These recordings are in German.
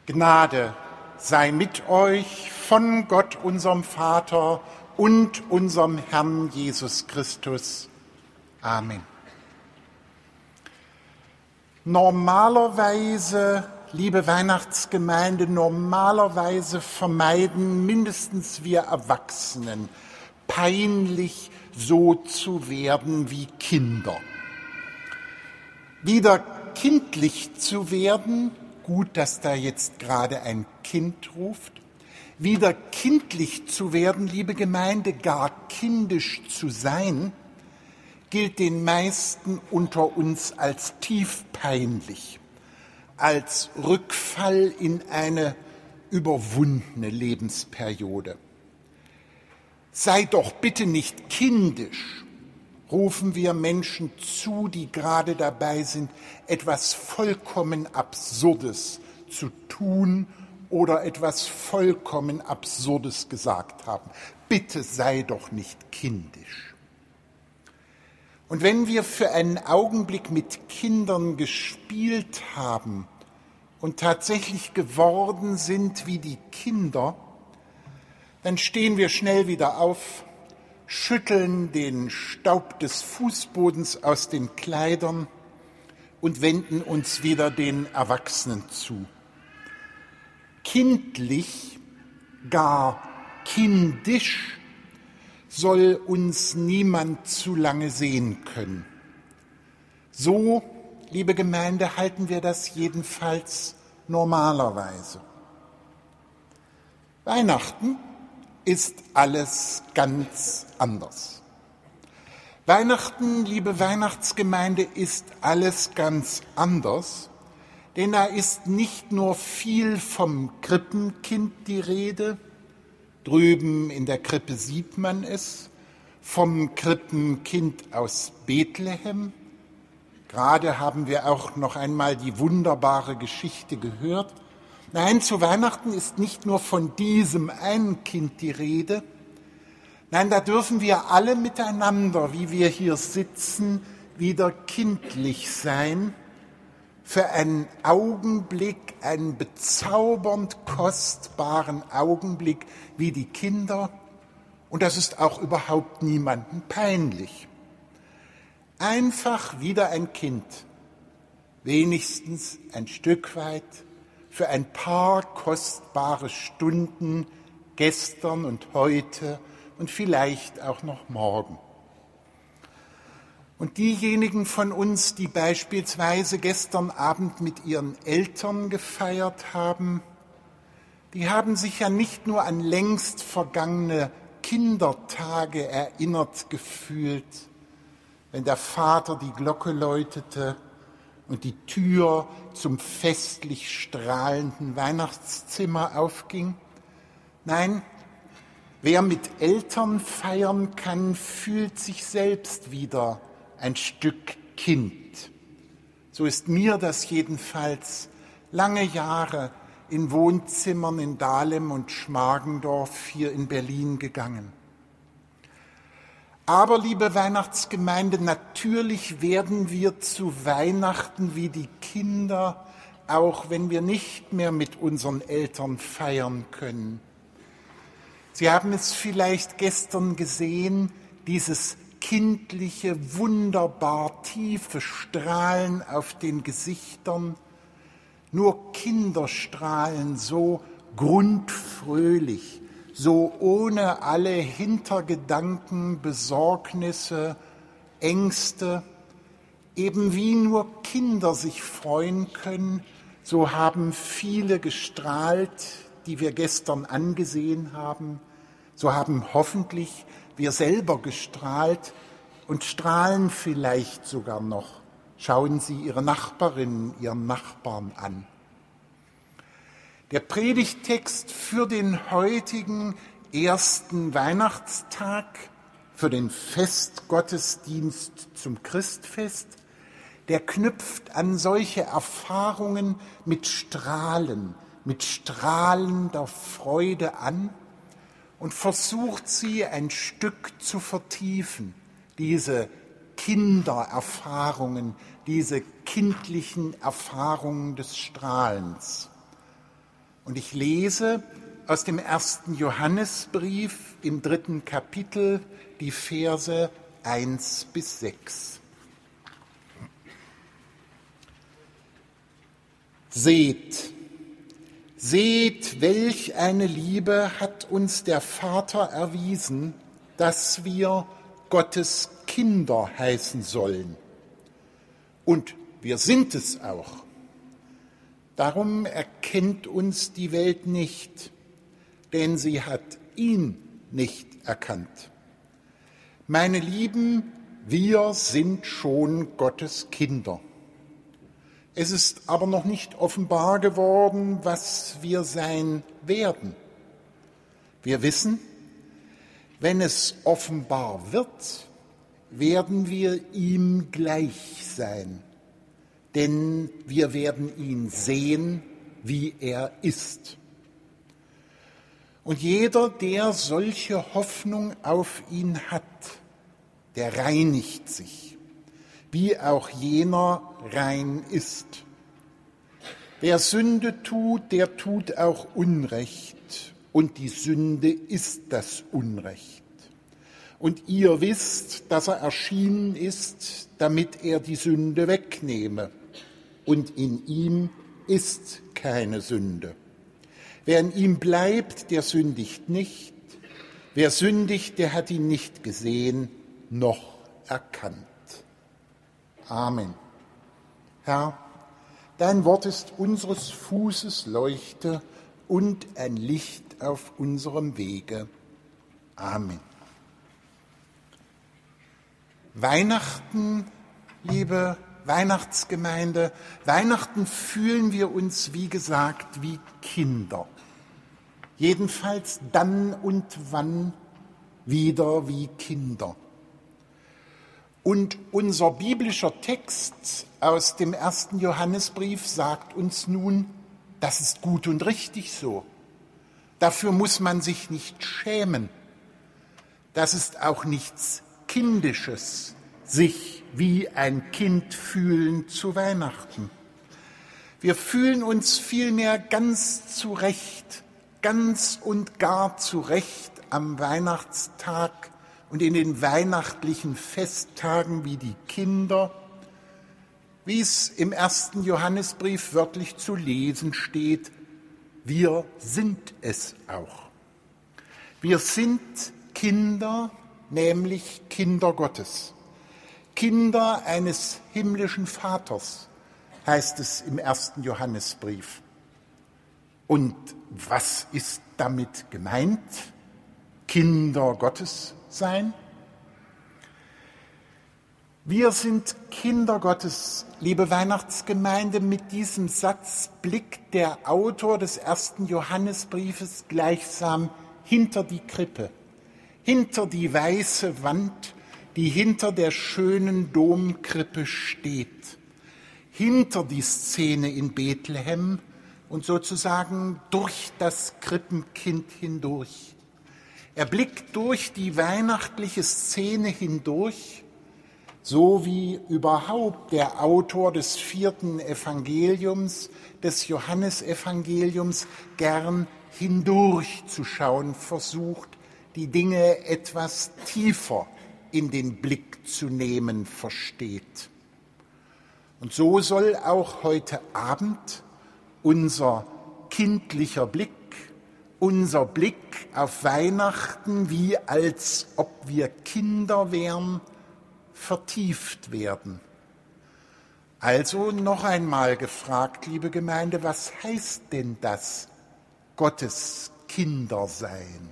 Gnade sei mit euch von Gott, unserem Vater und unserem Herrn Jesus Christus. Amen. Normalerweise, liebe Weihnachtsgemeinde, vermeiden mindestens wir Erwachsenen peinlich so zu werden wie Kinder. Wieder kindlich zu werden, gut, dass da jetzt gerade ein Kind ruft, wieder kindlich zu werden, liebe Gemeinde, gar kindisch zu sein, gilt den meisten unter uns als tief peinlich, als Rückfall in eine überwundene Lebensperiode. Sei doch bitte nicht kindisch, rufen wir Menschen zu, die gerade dabei sind, etwas vollkommen Absurdes zu tun oder etwas vollkommen Absurdes gesagt haben. Bitte sei doch nicht kindisch. Und wenn wir für einen Augenblick mit Kindern gespielt haben und tatsächlich geworden sind wie die Kinder, dann stehen wir schnell wieder auf, schütteln den Staub des Fußbodens aus den Kleidern und wenden uns wieder den Erwachsenen zu. Kindlich, gar kindisch, soll uns niemand zu lange sehen können. So, liebe Gemeinde, halten wir das jedenfalls normalerweise. Weihnachten ist alles ganz anders. Weihnachten, liebe Weihnachtsgemeinde, ist alles ganz anders, denn da ist nicht nur viel vom Krippenkind die Rede, drüben in der Krippe sieht man es, vom Krippenkind aus Bethlehem. Gerade haben wir auch noch einmal die wunderbare Geschichte gehört. Nein, zu Weihnachten ist nicht nur von diesem einen Kind die Rede. Nein, da dürfen wir alle miteinander, wie wir hier sitzen, wieder kindlich sein. Für einen Augenblick, einen bezaubernd kostbaren Augenblick wie die Kinder. Und das ist auch überhaupt niemandem peinlich. Einfach wieder ein Kind, wenigstens ein Stück weit, für ein paar kostbare Stunden gestern und heute und vielleicht auch noch morgen. Und diejenigen von uns, die beispielsweise gestern Abend mit ihren Eltern gefeiert haben, die haben sich ja nicht nur an längst vergangene Kindertage erinnert gefühlt, wenn der Vater die Glocke läutete und die Tür zum festlich strahlenden Weihnachtszimmer aufging. Nein, wer mit Eltern feiern kann, fühlt sich selbst wieder ein Stück Kind. So ist mir das jedenfalls lange Jahre in Wohnzimmern in Dahlem und Schmargendorf hier in Berlin gegangen. Aber, liebe Weihnachtsgemeinde, natürlich werden wir zu Weihnachten wie die Kinder, auch wenn wir nicht mehr mit unseren Eltern feiern können. Sie haben es vielleicht gestern gesehen, dieses kindliche, wunderbar tiefe Strahlen auf den Gesichtern. Nur Kinder strahlen so grundfröhlich, so ohne alle Hintergedanken, Besorgnisse, Ängste. Eben wie nur Kinder sich freuen können, so haben viele gestrahlt, die wir gestern angesehen haben. So haben hoffentlich wir selber gestrahlt und strahlen vielleicht sogar noch. Schauen Sie Ihre Nachbarinnen, Ihren Nachbarn an. Der Predigttext für den heutigen ersten Weihnachtstag, für den Festgottesdienst zum Christfest, der knüpft an solche Erfahrungen mit strahlender Freude an und versucht sie ein Stück zu vertiefen, diese Kindererfahrungen, diese kindlichen Erfahrungen des Strahlens. Und ich lese aus dem 1. Johannesbrief im 3. Kapitel die Verse 1 bis 6. Seht, welch eine Liebe hat uns der Vater erwiesen, dass wir Gottes Kinder heißen sollen. Und wir sind es auch. Darum erkennt uns die Welt nicht, denn sie hat ihn nicht erkannt. Meine Lieben, wir sind schon Gottes Kinder. Es ist aber noch nicht offenbar geworden, was wir sein werden. Wir wissen, wenn es offenbar wird, werden wir ihm gleich sein, denn wir werden ihn sehen, wie er ist. Und jeder, der solche Hoffnung auf ihn hat, der reinigt sich, wie auch jener rein ist. Wer Sünde tut, der tut auch Unrecht, und die Sünde ist das Unrecht. Und ihr wisst, dass er erschienen ist, damit er die Sünde wegnehme. Und in ihm ist keine Sünde. Wer in ihm bleibt, der sündigt nicht. Wer sündigt, der hat ihn nicht gesehen, noch erkannt. Amen. Herr, dein Wort ist unseres Fußes Leuchte und ein Licht auf unserem Wege. Amen. Weihnachten, liebe Weihnachtsgemeinde, Weihnachten fühlen wir uns, wie gesagt, wie Kinder. Jedenfalls dann und wann wieder wie Kinder. Und unser biblischer Text aus dem 1. Johannesbrief sagt uns nun, das ist gut und richtig so. Dafür muss man sich nicht schämen. Das ist auch nichts Kindisches, sich wie ein Kind fühlen zu Weihnachten. Wir fühlen uns vielmehr ganz zu Recht, ganz und gar zu Recht am Weihnachtstag und in den weihnachtlichen Festtagen wie die Kinder, wie es im 1. Johannesbrief wörtlich zu lesen steht, wir sind es auch. Wir sind Kinder, nämlich Kinder Gottes. Kinder eines himmlischen Vaters, heißt es im 1. Johannesbrief. Und was ist damit gemeint? Kinder Gottes sein? Wir sind Kinder Gottes, liebe Weihnachtsgemeinde. Mit diesem Satz blickt der Autor des 1. Johannesbriefes gleichsam hinter die Krippe, hinter die weiße Wand, die hinter der schönen Domkrippe steht, hinter die Szene in Bethlehem und sozusagen durch das Krippenkind hindurch. Er blickt durch die weihnachtliche Szene hindurch, so wie überhaupt der Autor des 4. Evangeliums, des Johannesevangeliums, gern hindurchzuschauen versucht, die Dinge etwas tiefer in den Blick zu nehmen versteht. Und so soll auch heute Abend unser kindlicher Blick, unser Blick auf Weihnachten, wie als ob wir Kinder wären, vertieft werden. Also noch einmal gefragt, liebe Gemeinde, was heißt denn das, Gottes Kinder sein?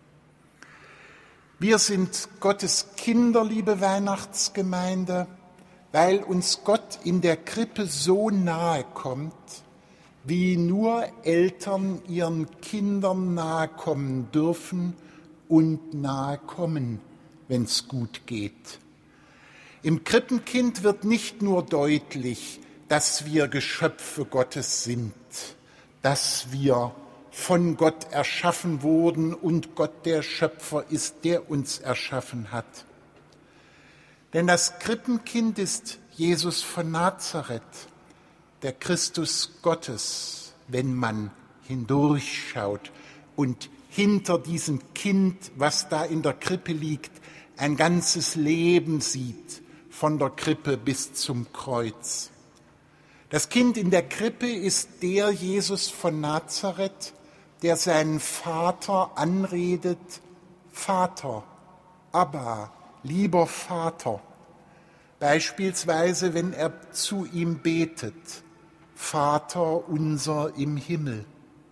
Wir sind Gottes Kinder, liebe Weihnachtsgemeinde, weil uns Gott in der Krippe so nahe kommt, wie nur Eltern ihren Kindern nahe kommen dürfen und nahe kommen, wenn es gut geht. Im Krippenkind wird nicht nur deutlich, dass wir Geschöpfe Gottes sind, dass wir von Gott erschaffen wurden und Gott der Schöpfer ist, der uns erschaffen hat. Denn das Krippenkind ist Jesus von Nazareth, der Christus Gottes, wenn man hindurchschaut und hinter diesem Kind, was da in der Krippe liegt, ein ganzes Leben sieht, von der Krippe bis zum Kreuz. Das Kind in der Krippe ist der Jesus von Nazareth, der seinen Vater anredet: Vater, Abba, lieber Vater. Beispielsweise, wenn er zu ihm betet: Vater unser im Himmel.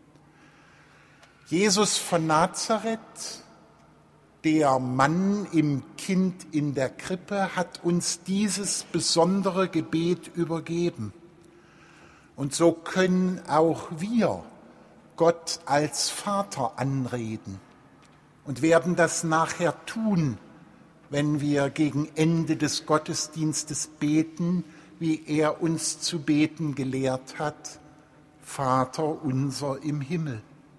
Jesus von Nazareth, der Mann im Kind in der Krippe, hat uns dieses besondere Gebet übergeben. Und so können auch wir Gott als Vater anreden und werden das nachher tun, wenn wir gegen Ende des Gottesdienstes beten, wie er uns zu beten gelehrt hat: Vater unser im Himmel.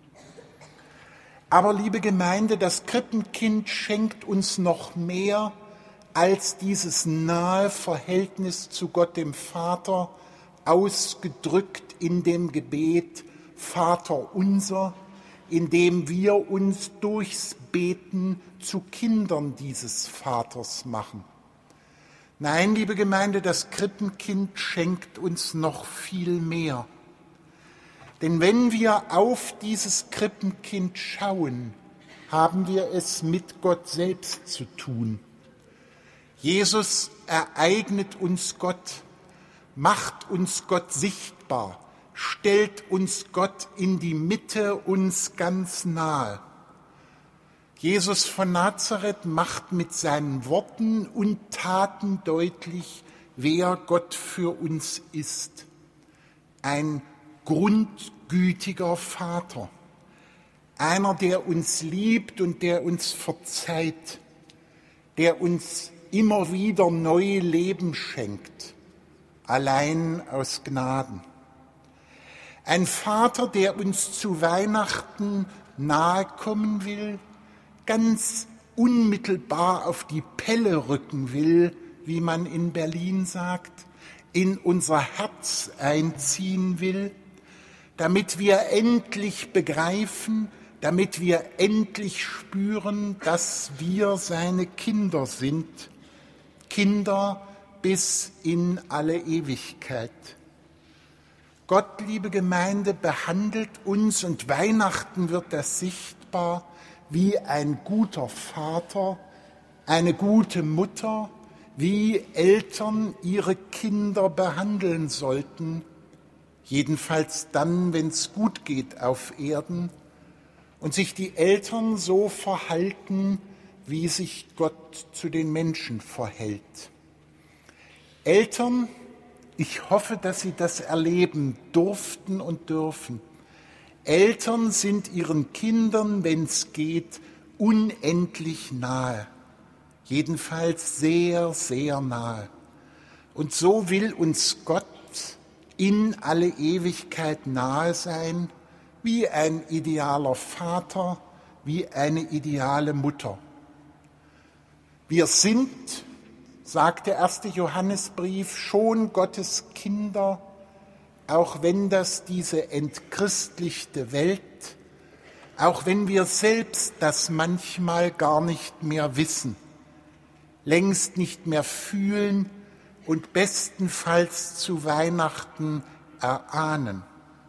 Aber, liebe Gemeinde, das Krippenkind schenkt uns noch mehr als dieses nahe Verhältnis zu Gott dem Vater, ausgedrückt in dem Gebet Vater unser, in dem wir uns durchs Beten zu Kindern dieses Vaters machen. Nein, liebe Gemeinde, das Krippenkind schenkt uns noch viel mehr. Denn wenn wir auf dieses Krippenkind schauen, haben wir es mit Gott selbst zu tun. Jesus ereignet uns Gott, macht uns Gott sichtbar, stellt uns Gott in die Mitte, uns ganz nahe. Jesus von Nazareth macht mit seinen Worten und Taten deutlich, wer Gott für uns ist. Ein grundgütiger Vater, einer, der uns liebt und der uns verzeiht, der uns immer wieder neu Leben schenkt, allein aus Gnaden. Ein Vater, der uns zu Weihnachten nahe kommen will, ganz unmittelbar auf die Pelle rücken will, wie man in Berlin sagt, in unser Herz einziehen will, damit wir endlich begreifen, damit wir endlich spüren, dass wir seine Kinder sind, Kinder bis in alle Ewigkeit. Gott, liebe Gemeinde, behandelt uns, und Weihnachten wird das sichtbar, wie ein guter Vater, eine gute Mutter, wie Eltern ihre Kinder behandeln sollten, jedenfalls dann, wenn es gut geht auf Erden, und sich die Eltern so verhalten, wie sich Gott zu den Menschen verhält. Eltern, ich hoffe, dass Sie das erleben durften und dürfen. Eltern sind ihren Kindern, wenn es geht, unendlich nahe, jedenfalls sehr, sehr nahe. Und so will uns Gott in alle Ewigkeit nahe sein, wie ein idealer Vater, wie eine ideale Mutter. Wir sind, sagt der 1. Johannesbrief, schon Gottes Kinder, auch wenn das diese entchristlichte Welt, auch wenn wir selbst das manchmal gar nicht mehr wissen, längst nicht mehr fühlen und bestenfalls zu Weihnachten erahnen.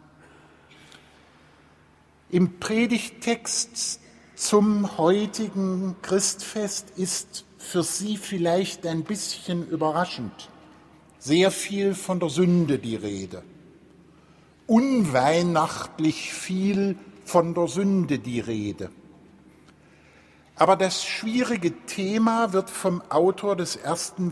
Im Predigttext zum heutigen Christfest ist für Sie vielleicht ein bisschen überraschend sehr viel von der Sünde die Rede. Unweihnachtlich viel von der Sünde die Rede. Aber das schwierige Thema wird vom Autor des ersten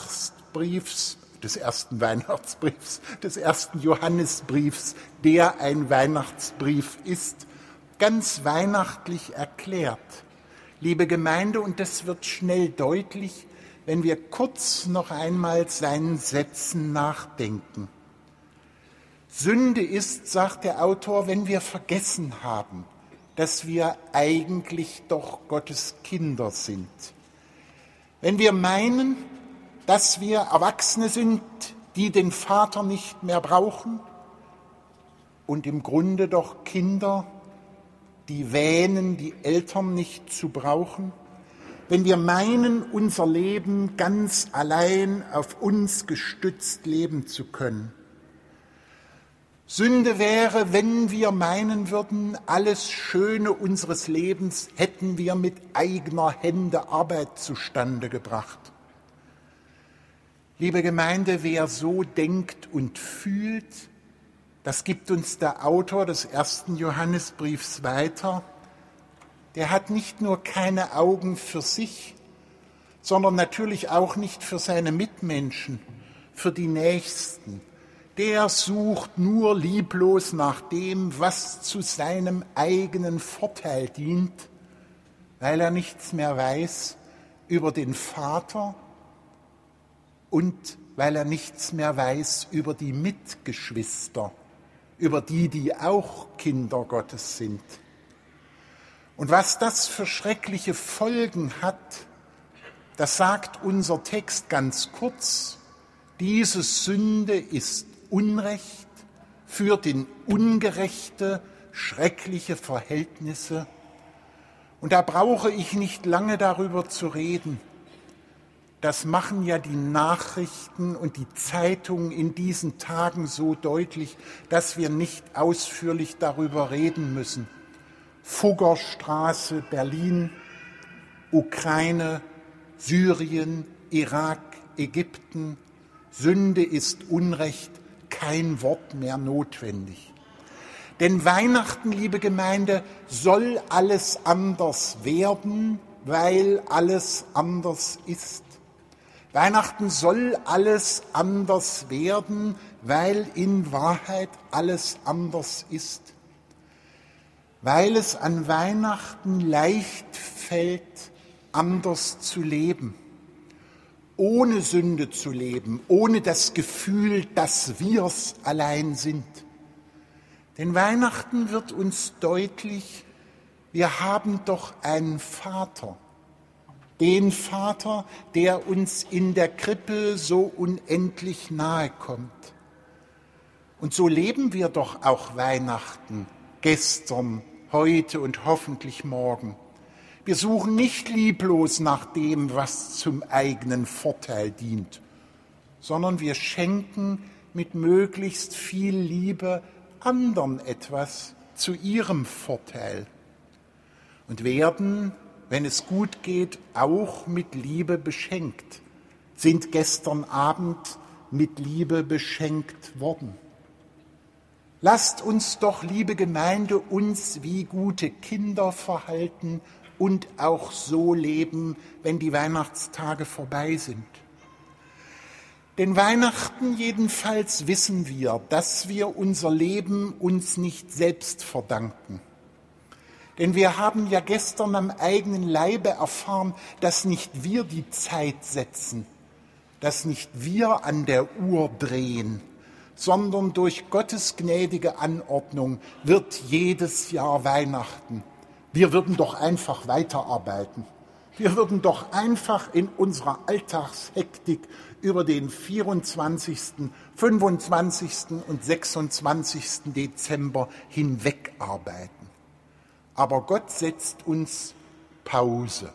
Johannesbriefs, der ein Weihnachtsbrief ist, ganz weihnachtlich erklärt. Liebe Gemeinde, und das wird schnell deutlich, wenn wir kurz noch einmal seinen Sätzen nachdenken. Sünde ist, sagt der Autor, wenn wir vergessen haben, dass wir eigentlich doch Gottes Kinder sind. Wenn wir meinen, dass wir Erwachsene sind, die den Vater nicht mehr brauchen und im Grunde doch Kinder, die wähnen, die Eltern nicht zu brauchen, wenn wir meinen, unser Leben ganz allein auf uns gestützt leben zu können. Sünde wäre, wenn wir meinen würden, alles Schöne unseres Lebens hätten wir mit eigener Hände Arbeit zustande gebracht. Liebe Gemeinde, wer so denkt und fühlt, das gibt uns der Autor des 1. Johannesbriefs weiter, der hat nicht nur keine Augen für sich, sondern natürlich auch nicht für seine Mitmenschen, für die Nächsten. Der sucht nur lieblos nach dem, was zu seinem eigenen Vorteil dient, weil er nichts mehr weiß über den Vater und weil er nichts mehr weiß über die Mitgeschwister, über die auch Kinder Gottes sind. Und was das für schreckliche Folgen hat, das sagt unser Text ganz kurz. Diese Sünde ist Unrecht, führt in ungerechte, schreckliche Verhältnisse. Und da brauche ich nicht lange darüber zu reden. Das machen ja die Nachrichten und die Zeitungen in diesen Tagen so deutlich, dass wir nicht ausführlich darüber reden müssen. Fuggerstraße, Berlin, Ukraine, Syrien, Irak, Ägypten. Sünde ist Unrecht, kein Wort mehr notwendig. Denn Weihnachten, liebe Gemeinde, soll alles anders werden, weil alles anders ist. Weihnachten soll alles anders werden, weil in Wahrheit alles anders ist. Weil es an Weihnachten leicht fällt, anders zu leben, ohne Sünde zu leben, ohne das Gefühl, dass wir's allein sind. Denn Weihnachten wird uns deutlich, wir haben doch einen Vater, den Vater, der uns in der Krippe so unendlich nahe kommt. Und so leben wir doch auch Weihnachten, gestern, heute und hoffentlich morgen. Wir suchen nicht lieblos nach dem, was zum eigenen Vorteil dient, sondern wir schenken mit möglichst viel Liebe anderen etwas zu ihrem Vorteil und werden, wenn es gut geht, auch mit Liebe beschenkt, sind gestern Abend mit Liebe beschenkt worden. Lasst uns doch, liebe Gemeinde, uns wie gute Kinder verhalten und auch so leben, wenn die Weihnachtstage vorbei sind. Denn Weihnachten jedenfalls wissen wir, dass wir unser Leben uns nicht selbst verdanken. Denn wir haben ja gestern am eigenen Leibe erfahren, dass nicht wir die Zeit setzen, dass nicht wir an der Uhr drehen, sondern durch Gottes gnädige Anordnung wird jedes Jahr Weihnachten. Wir würden doch einfach weiterarbeiten. Wir würden doch einfach in unserer Alltagshektik über den 24., 25. und 26. Dezember hinwegarbeiten. Aber Gott setzt uns Pause.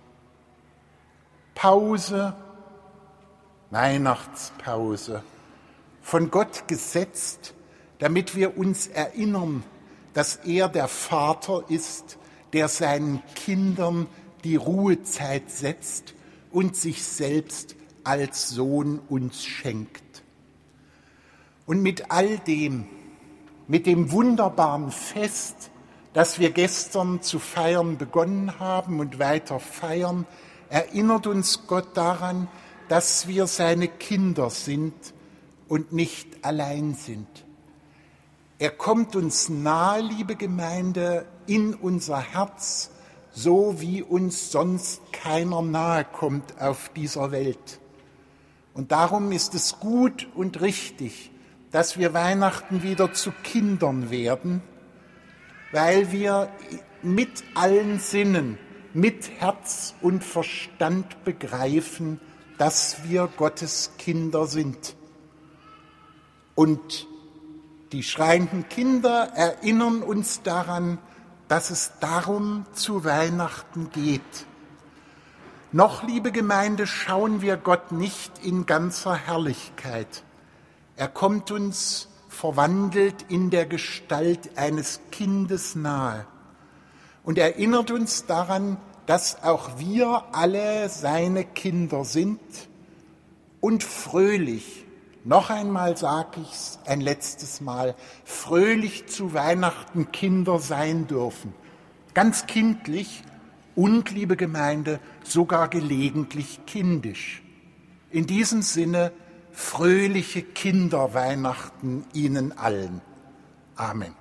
Pause, Weihnachtspause. Von Gott gesetzt, damit wir uns erinnern, dass er der Vater ist, der seinen Kindern die Ruhezeit setzt und sich selbst als Sohn uns schenkt. Und mit all dem, mit dem wunderbaren Fest, das wir gestern zu feiern begonnen haben und weiter feiern, erinnert uns Gott daran, dass wir seine Kinder sind und nicht allein sind. Er kommt uns nahe, liebe Gemeinde, in unser Herz, so wie uns sonst keiner nahe kommt auf dieser Welt. Und darum ist es gut und richtig, dass wir Weihnachten wieder zu Kindern werden, weil wir mit allen Sinnen, mit Herz und Verstand begreifen, dass wir Gottes Kinder sind. Und Die schreienden Kinder erinnern uns daran, dass es darum zu Weihnachten geht. Noch, liebe Gemeinde, schauen wir Gott nicht in ganzer Herrlichkeit. Er kommt uns verwandelt in der Gestalt eines Kindes nahe und erinnert uns daran, dass auch wir alle seine Kinder sind und fröhlich, noch einmal sage ich's ein letztes Mal, fröhlich zu Weihnachten Kinder sein dürfen. Ganz kindlich und, liebe Gemeinde, sogar gelegentlich kindisch. In diesem Sinne fröhliche Kinderweihnachten Ihnen allen. Amen.